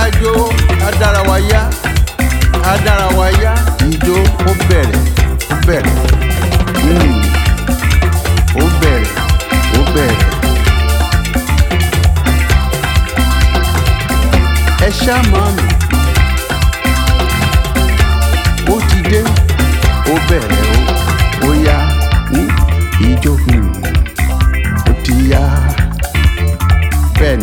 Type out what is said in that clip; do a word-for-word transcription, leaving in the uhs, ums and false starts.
ká jó ká dára wa yá ká dára wa yá ìjó ó bẹ̀rẹ̀ ó bẹ̀rẹ̀ mm. ó bẹ̀rẹ̀ ó bẹ̀rẹ̀. ẹ ṣá máa mi